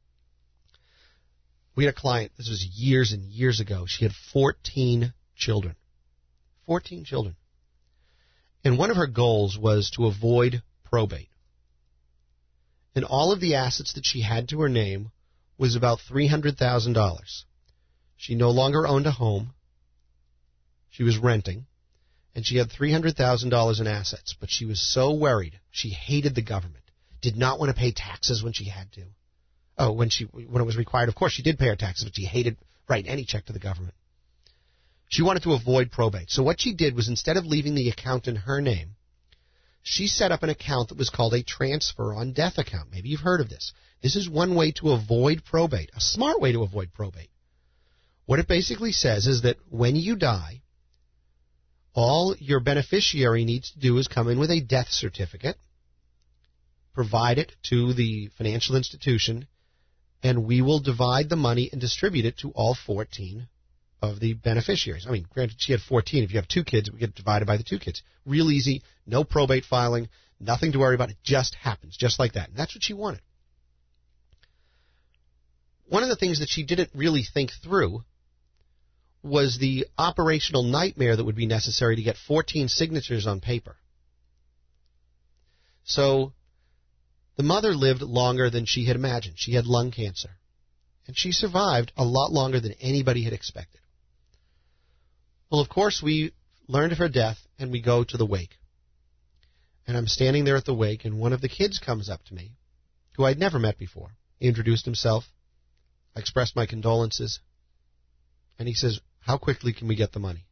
We had a client, this was years and years ago. She had 14 children. 14 children. And one of her goals was to avoid probate. And all of the assets that she had to her name was about $300,000. She no longer owned a home. She was renting. And she had $300,000 in assets. But she was so worried. She hated the government. Did not want to pay taxes when she had to. Oh, when it was required, of course, she did pay her taxes, but she hated writing any check to the government. She wanted to avoid probate. So what she did was, instead of leaving the account in her name, she set up an account that was called a transfer on death account. Maybe you've heard of this. This is one way to avoid probate, a smart way to avoid probate. What it basically says is that when you die, All your beneficiary needs to do is come in with a death certificate, provide it to the financial institution, and we will divide the money and distribute it to all 14 of the beneficiaries. I mean, granted, she had 14. If you have 2 kids, we get divided by the 2 kids. Real easy, no probate filing, nothing to worry about. It just happens, just like that. And that's what she wanted. One of the things that she didn't really think through was the operational nightmare that would be necessary to get 14 signatures on paper. So the mother lived longer than she had imagined. She had lung cancer. And she survived a lot longer than anybody had expected. Well, of course, we learned of her death, and we go to the wake. And I'm standing there at the wake, and one of the kids comes up to me, who I'd never met before. He introduced himself. I expressed my condolences. And he says, "How quickly can we get the money?"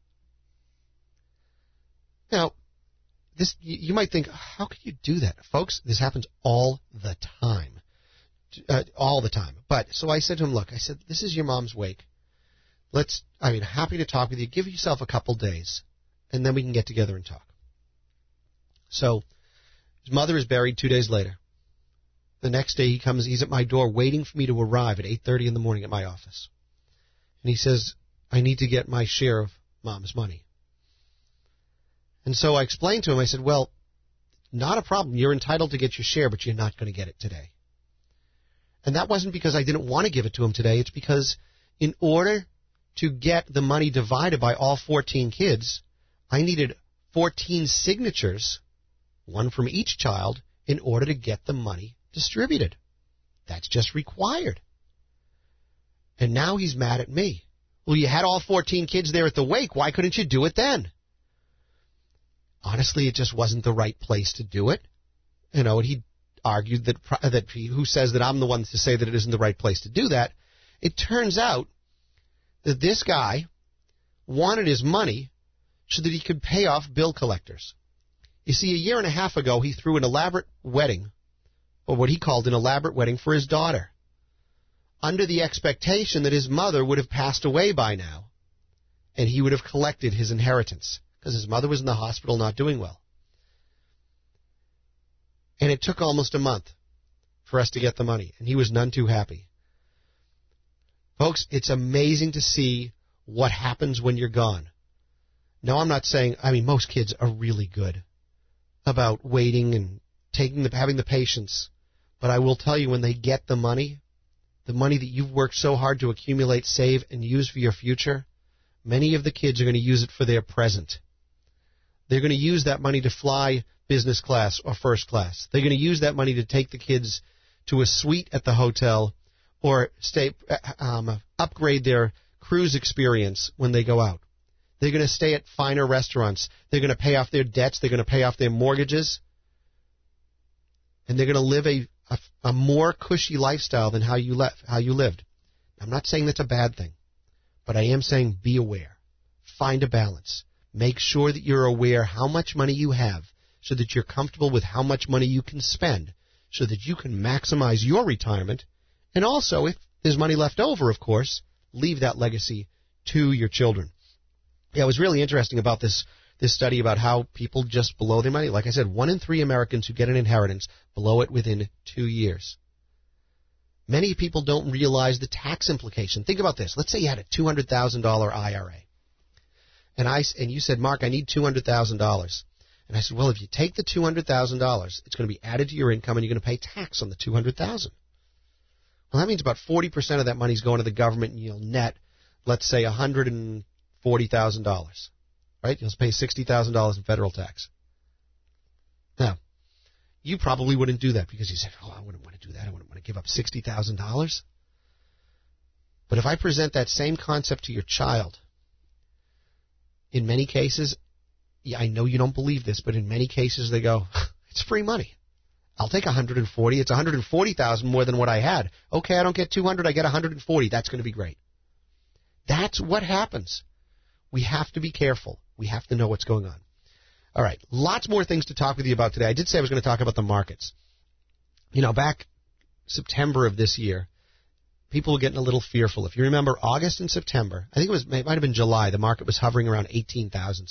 Now, this you might think, how could you do that? Folks, this happens all the time. All the time. But, so I said to him, look, I said, this is your mom's wake. Happy to talk with you. Give yourself a couple days, and then we can get together and talk. So, his mother is buried 2 days later. The next day he comes, he's at my door waiting for me to arrive at 8:30 in the morning at my office. And he says, I need to get my share of Mom's money. And so I explained to him, I said, well, not a problem. You're entitled to get your share, but you're not going to get it today. And that wasn't because I didn't want to give it to him today. It's because in order to get the money divided by all 14 kids, I needed 14 signatures, one from each child, in order to get the money distributed. That's just required. And now he's mad at me. Well, you had all 14 kids there at the wake. Why couldn't you do it then? Honestly, it just wasn't the right place to do it. You know, and he argued that who says that I'm the one to say that it isn't the right place to do that. It turns out that this guy wanted his money so that he could pay off bill collectors. You see, 1.5 years ago, he threw an elaborate wedding, or what he called an elaborate wedding, for his daughter, under the expectation that his mother would have passed away by now, and he would have collected his inheritance, because his mother was in the hospital not doing well. And it took almost a month for us to get the money, and he was none too happy. Folks, it's amazing to see what happens when you're gone. No, I'm not saying, most kids are really good about waiting and having the patience. But I will tell you, when they get the money that you've worked so hard to accumulate, save, and use for your future, many of the kids are going to use it for their present. They're going to use that money to fly business class or first class. They're going to use that money to take the kids to a suite at the hotel or upgrade their cruise experience when they go out. They're going to stay at finer restaurants. They're going to pay off their debts. They're going to pay off their mortgages. And they're going to live a more cushy lifestyle than how you lived. I'm not saying that's a bad thing, but I am saying be aware. Find a balance. Make sure that you're aware how much money you have so that you're comfortable with how much money you can spend so that you can maximize your retirement. And also, if there's money left over, of course, leave that legacy to your children. Yeah, it was really interesting about this study about how people just blow their money. Like I said, 1 in 3 Americans who get an inheritance blow it within 2 years. Many people don't realize the tax implication. Think about this. Let's say you had a $200,000 IRA. And you said, Mark, I need $200,000. And I said, well, if you take the $200,000, it's going to be added to your income and you're going to pay tax on the $200,000. Well, that means about 40% of that money is going to the government, and you'll net, let's say, $140,000. Right? You'll pay $60,000 in federal tax. Now, you probably wouldn't do that because you said, I wouldn't want to do that. I wouldn't want to give up $60,000. But if I present that same concept to your child, in many cases, I know you don't believe this, but in many cases they go, it's free money. I'll take 140. It's 140,000 more than what I had. Okay, I don't get 200. I get 140. That's going to be great. That's what happens. We have to be careful. We have to know what's going on. All right, lots more things to talk with you about today. I did say I was going to talk about the markets. You know, back September of this year, people were getting a little fearful. If you remember, August and September, I think it might have been July, the market was hovering around 18,000 something.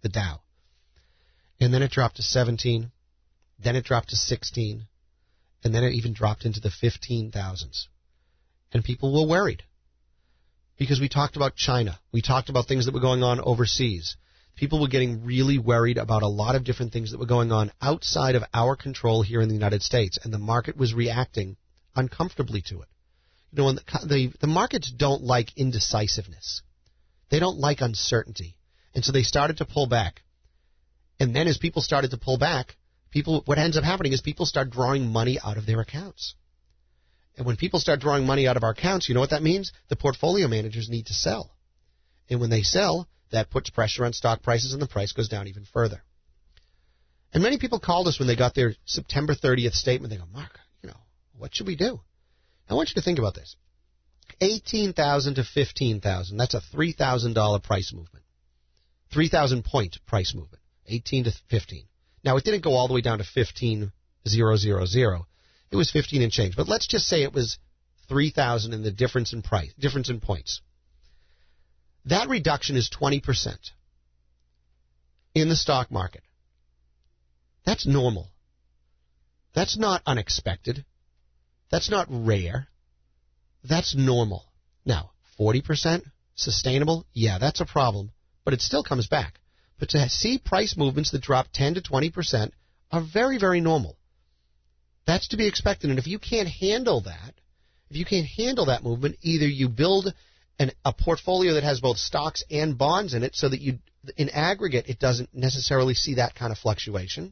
the Dow. And then it dropped to 17, then it dropped to 16, and then it even dropped into the 15,000s. And people were worried because we talked about China. We talked about things that were going on overseas. People were getting really worried about a lot of different things that were going on outside of our control here in the United States, and the market was reacting uncomfortably to it. You know, the markets don't like indecisiveness. They don't like uncertainty. And so they started to pull back. And then as people started to pull back, what ends up happening is people start drawing money out of their accounts. And when people start drawing money out of our accounts, you know what that means? The portfolio managers need to sell. And when they sell, that puts pressure on stock prices and the price goes down even further. And many people called us when they got their September 30th statement. They go, Mark, what should we do? I want you to think about this. 18,000 to 15,000, that's a $3,000 price movement. 3,000 point price movement, 18 to 15. Now, it didn't go all the way down to 15,000. It was 15 and change. But let's just say it was 3,000 in the difference in price, difference in points. That reduction is 20% in the stock market. That's normal. That's not unexpected. That's not rare. That's normal. Now, 40% sustainable? Yeah, that's a problem, but it still comes back. But to see price movements that drop 10 to 20% are very, very normal. That's to be expected. And if you can't handle that, movement, either you build a portfolio that has both stocks and bonds in it so that in aggregate it doesn't necessarily see that kind of fluctuation,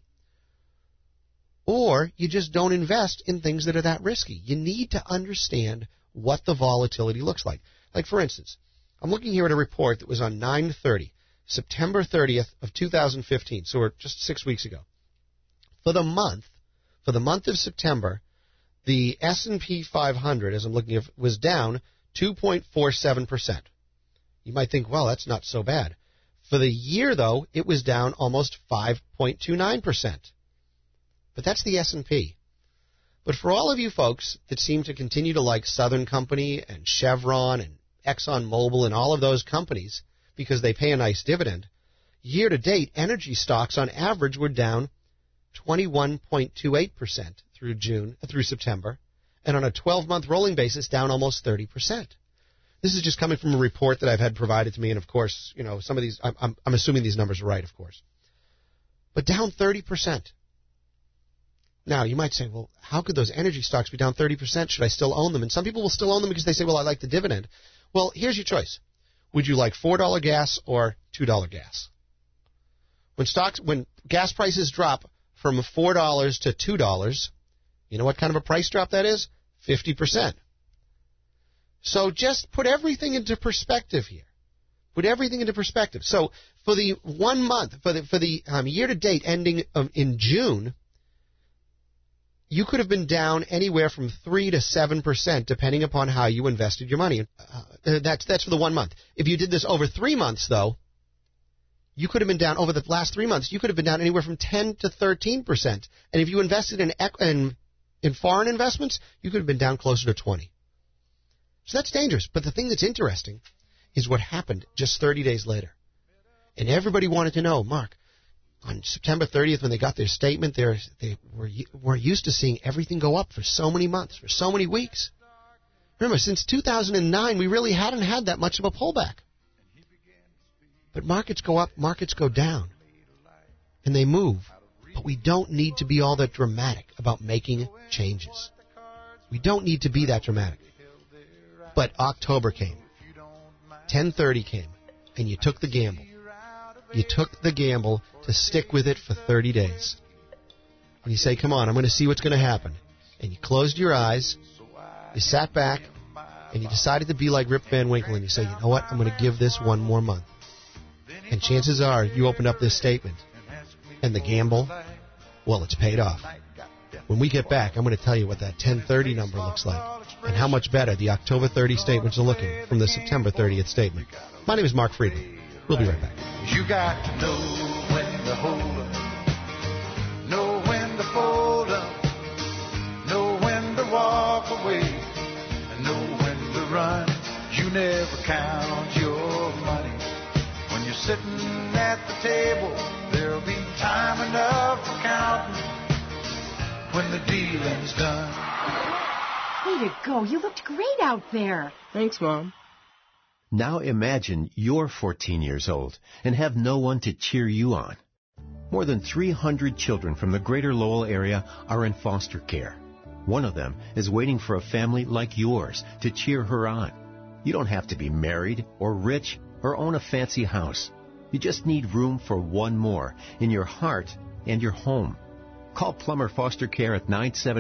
or you just don't invest in things that are that risky. You need to understand what the volatility looks like. Like, for instance, I'm looking here at a report that was on 9/30, September 30th of 2015, so we're just 6 weeks ago. For the month of September, the S&P 500, as I'm looking at, was down 2.47%. You might think, well, that's not so bad. For the year, though, it was down almost 5.29%. But that's the S&P. But for all of you folks that seem to continue to like Southern Company and Chevron and ExxonMobil and all of those companies because they pay a nice dividend, year to date, energy stocks on average were down 21.28% through September, and on a 12-month rolling basis, down almost 30%. This is just coming from a report that I've had provided to me, and of course, some of these, I'm assuming these numbers are right, of course. But down 30%. Now, you might say, well, how could those energy stocks be down 30%? Should I still own them? And some people will still own them because they say, well, I like the dividend. Well, here's your choice. Would you like $4 gas or $2 gas? When gas prices drop from $4 to $2, you know what kind of a price drop that is? 50%. So just put everything into perspective here. Put everything into perspective. So for the 1 month, for the year to date ending in June, you could have been down anywhere from 3 to 7%, depending upon how you invested your money. That's for the 1 month. If you did this over 3 months, though, you could have been down over the last 3 months. You could have been down anywhere from 10 to 13%. And if you invested in foreign investments, you could have been down closer to 20. So that's dangerous. But the thing that's interesting is what happened just 30 days later. And everybody wanted to know, Mark, on September 30th, when they got their statement, they were used to seeing everything go up for so many months, for so many weeks. Remember, since 2009, we really hadn't had that much of a pullback. But markets go up, markets go down, and they move. But we don't need to be all that dramatic about making changes. We don't need to be that dramatic. But October came, 10/30 came, and you took the gamble. You took the gamble to stick with it for 30 days. And you say, come on, I'm going to see what's going to happen. And you closed your eyes, you sat back, and you decided to be like Rip Van Winkle, and you say, you know what, I'm going to give this 1 more month. And chances are you opened up this statement, and the gamble, well, it's paid off. When we get back, I'm going to tell you what that 10/30 number looks like and how much better the October 30 statements are looking from the September 30th statement. My name is Mark Friedman. We'll be right back. You got to know when to hold up, know when to fold up, know when to walk away, and know when to run. You never count your money when you're sitting at the table, there'll be time enough for counting when the dealing's done. Way to go. You looked great out there. Thanks, Mom. Now imagine you're 14 years old and have no one to cheer you on. More than 300 children from the greater Lowell area are in foster care. One of them is waiting for a family like yours to cheer her on. You don't have to be married or rich or own a fancy house. You just need room for one more in your heart and your home. Call Plummer Foster Care at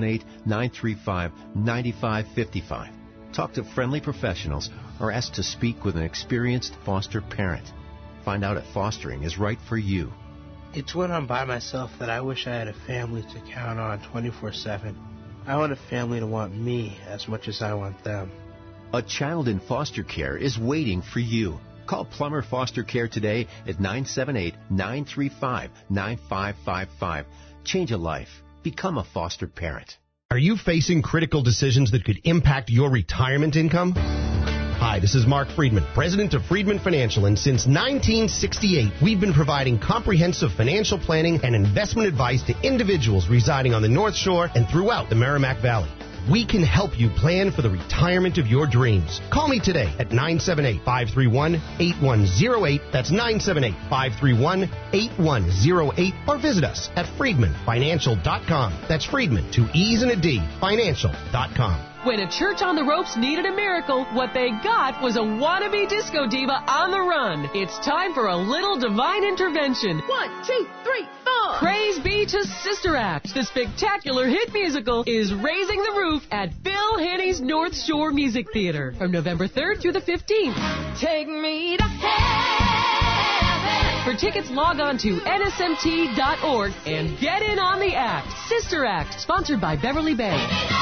978-935-9555. Talk to friendly professionals or ask to speak with an experienced foster parent. Find out if fostering is right for you. It's when I'm by myself that I wish I had a family to count on 24/7. I want a family to want me as much as I want them. A child in foster care is waiting for you. Call Plummer Foster Care today at 978-935-9555. Change a life. Become a foster parent. Are you facing critical decisions that could impact your retirement income? Hi, this is Mark Friedman, president of Friedman Financial, and since 1968, we've been providing comprehensive financial planning and investment advice to individuals residing on the North Shore and throughout the Merrimack Valley. We can help you plan for the retirement of your dreams. Call me today at 978-531-8108. That's 978-531-8108. Or visit us at FriedmanFinancial.com. That's Friedman, 2 E's and a D, Financial.com. When a church on the ropes needed a miracle, what they got was a wannabe disco diva on the run. It's time for a little divine intervention. 1, 2, 3, 4. Praise be to Sister Act. The spectacular hit musical is raising the roof at Bill Henny's North Shore Music Theater from November 3rd through the 15th. Take me to heaven. For tickets, log on to nsmt.org and get in on the act. Sister Act, sponsored by Beverly Bay.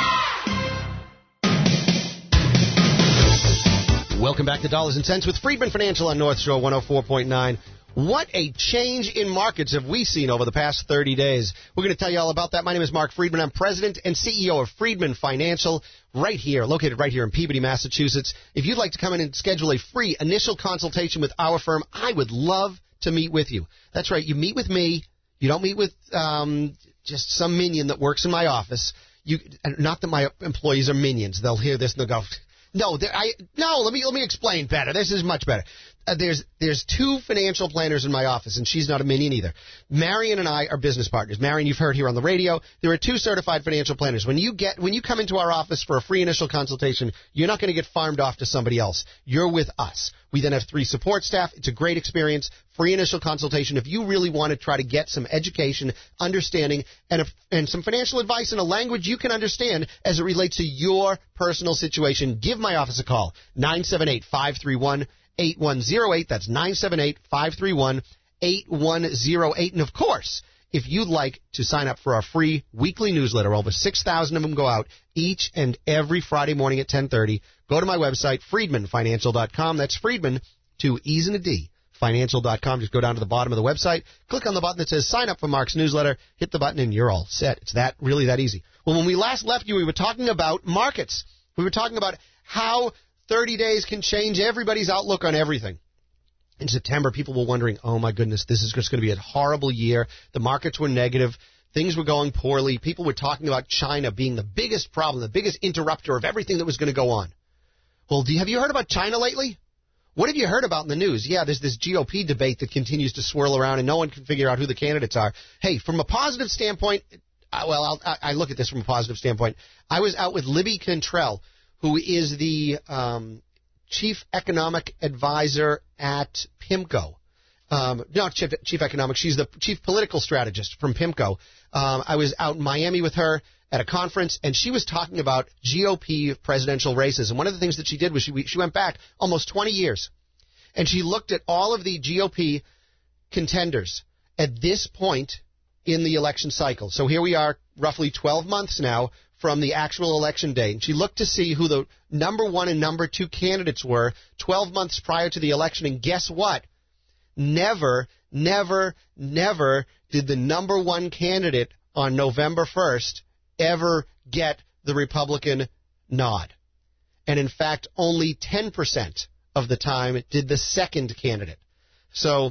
Welcome back to Dollars and Cents with Friedman Financial on North Shore 104.9. What a change in markets have we seen over the past 30 days. We're going to tell you all about that. My name is Mark Friedman. I'm president and CEO of Friedman Financial located right here in Peabody, Massachusetts. If you'd like to come in and schedule a free initial consultation with our firm, I would love to meet with you. That's right. You meet with me. You don't meet with just some minion that works in my office. Not that my employees are minions. They'll hear this and they'll go... No, let me explain better. This is much better. There's 2 financial planners in my office, and she's not a minion either. Marion and I are business partners. Marion, you've heard here on the radio. There are 2 certified financial planners. When you come into our office for a free initial consultation, you're not going to get farmed off to somebody else. You're with us. We then have 3 support staff. It's a great experience. Free initial consultation. If you really want to try to get some education, understanding, and some financial advice in a language you can understand as it relates to your personal situation, give my office a call. 978-531-8108. That's 978-531-8108. And of course, if you'd like to sign up for our free weekly newsletter, over 6,000 of them go out each and every Friday morning at 10:30. Go to my website, FriedmanFinancial.com. That's Friedman, 2 E's and a D, Financial.com. Just go down to the bottom of the website, click on the button that says sign up for Mark's newsletter, hit the button, and you're all set. It's really that easy. Well, when we last left you, we were talking about markets. We were talking about how 30 days can change everybody's outlook on everything. In September, people were wondering, oh, my goodness, this is just going to be a horrible year. The markets were negative. Things were going poorly. People were talking about China being the biggest problem, the biggest interrupter of everything that was going to go on. Well, have you heard about China lately? What have you heard about in the news? Yeah, there's this GOP debate that continues to swirl around, and no one can figure out who the candidates are. Hey, from a positive standpoint, I look at this from a positive standpoint. I was out with Libby Cantrell, who is the chief economic advisor at PIMCO. Not chief economic, she's the chief political strategist from PIMCO. I was out in Miami with her at a conference, and she was talking about GOP presidential races. And one of the things that she did was she went back almost 20 years, and she looked at all of the GOP contenders at this point in the election cycle. So here we are, roughly 12 months now from the actual election day. And she looked to see who the number 1 and number 2 candidates were 12 months prior to the election. And guess what? Never did the number 1 candidate on November 1st ever get the Republican nod. And in fact, only 10% of the time did the second candidate. So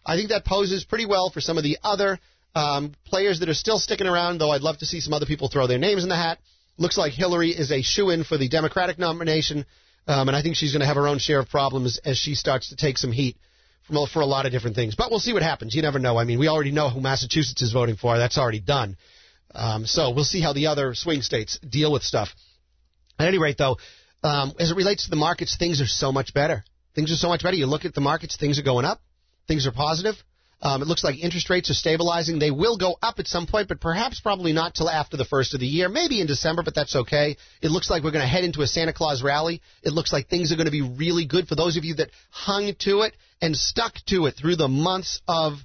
I think that poses pretty well for some of the other players that are still sticking around, though I'd love to see some other people throw their names in the hat. Looks like Hillary is a shoo-in for the Democratic nomination, and I think she's going to have her own share of problems as she starts to take some heat for a lot of different things. But we'll see what happens. You never know. I mean, we already know who Massachusetts is voting for. That's already done. So we'll see how the other swing states deal with stuff. At any rate, though, as it relates to the markets, things are so much better. Things are so much better. You look at the markets, things are going up. Things are positive. It looks like interest rates are stabilizing. They will go up at some point, but perhaps probably not till after the first of the year, maybe in December, but that's okay. It looks like we're going to head into a Santa Claus rally. It looks like things are going to be really good for those of you that hung to it and stuck to it through the months of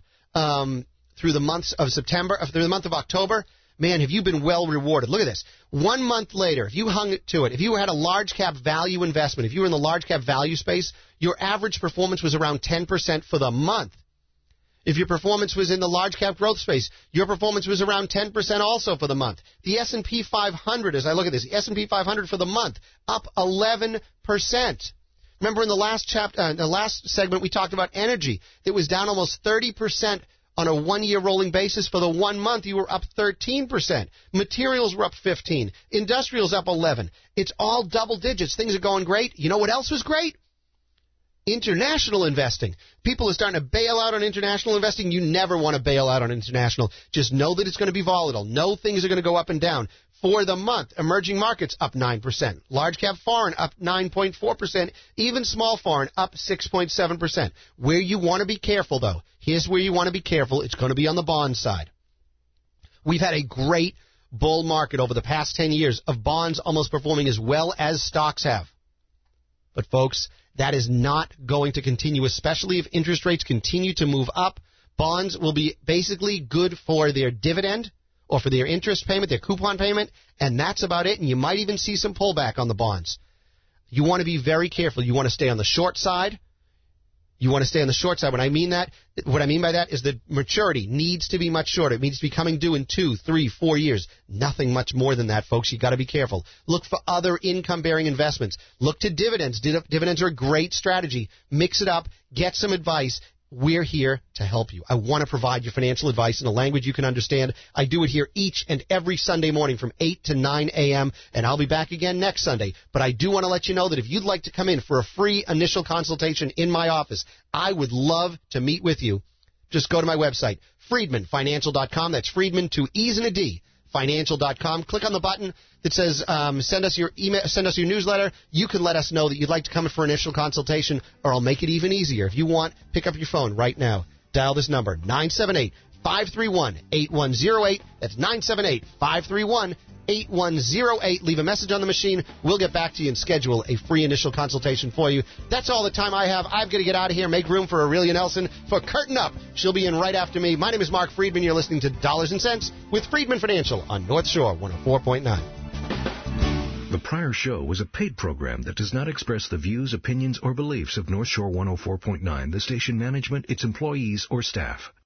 September, through the month of October. Man, have you been well rewarded. Look at this. 1 month later, if you hung to it, if you had a large cap value investment, if you were in the large cap value space, your average performance was around 10% for the month. If your performance was in the large cap growth space, your performance was around 10% also for the month. The S&P 500, as I look at this, the S&P 500 for the month, up 11%. Remember in the last segment we talked about energy. It was down almost 30% on a 1 year rolling basis. For the 1 month, you were up 13%. Materials were up 15%. Industrials up 11%. It's all double digits. Things are going great. You know what else was great? International investing. People are starting to bail out on international investing. You never want to bail out on international. Just know that it's going to be volatile. Know things are going to go up and down. For the month, emerging markets up 9%. Large cap foreign up 9.4%. Even small foreign up 6.7%. Where you want to be careful, though, here's where you want to be careful. It's going to be on the bond side. We've had a great bull market over the past 10 years of bonds almost performing as well as stocks have. But, folks, that is not going to continue, especially if interest rates continue to move up. Bonds will be basically good for their dividend or for their interest payment, their coupon payment, and that's about it. And you might even see some pullback on the bonds. You want to be very careful. You want to stay on the short side. You want to stay on the short side. What I mean by that is the maturity needs to be much shorter. It needs to be coming due in 2, 3, 4 years. Nothing much more than that, folks. You got to be careful. Look for other income-bearing investments. Look to dividends. Dividends are a great strategy. Mix it up. Get some advice. We're here to help you. I want to provide you financial advice in a language you can understand. I do it here each and every Sunday morning from 8 to 9 a.m., and I'll be back again next Sunday. But I do want to let you know that if you'd like to come in for a free initial consultation in my office, I would love to meet with you. Just go to my website, FriedmanFinancial.com. That's Friedman, 2 E's and a D. Financial.com. Click on the button that says send us your email, send us your newsletter. You can let us know that you'd like to come in for an initial consultation, or I'll make it even easier. If you want, pick up your phone right now. Dial this number, 978-531-8108. That's 978-531-8108. Leave a message on the machine. We'll get back to you and schedule a free initial consultation for you. That's all the time I have. I've got to get out of here. Make room for Aurelia Nelson for Curtain Up. She'll be in right after me. My name is Mark Friedman. You're listening to Dollars and Cents with Friedman Financial on North Shore 104.9. The prior show was a paid program that does not express the views, opinions, or beliefs of North Shore 104.9, the station management, its employees, or staff.